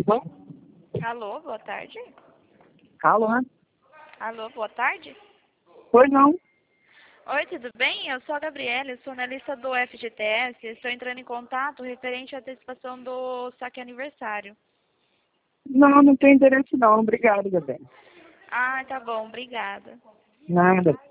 Alô? Alô, boa tarde. Alô? Alô, boa tarde. Pois não? Oi, tudo bem? Eu sou a Gabriela, eu sou analista do FGTS. Estou entrando em contato referente à antecipação do saque aniversário. Não, não tem interesse não. Obrigado, Gabriela. Ah, tá bom, obrigada. Nada.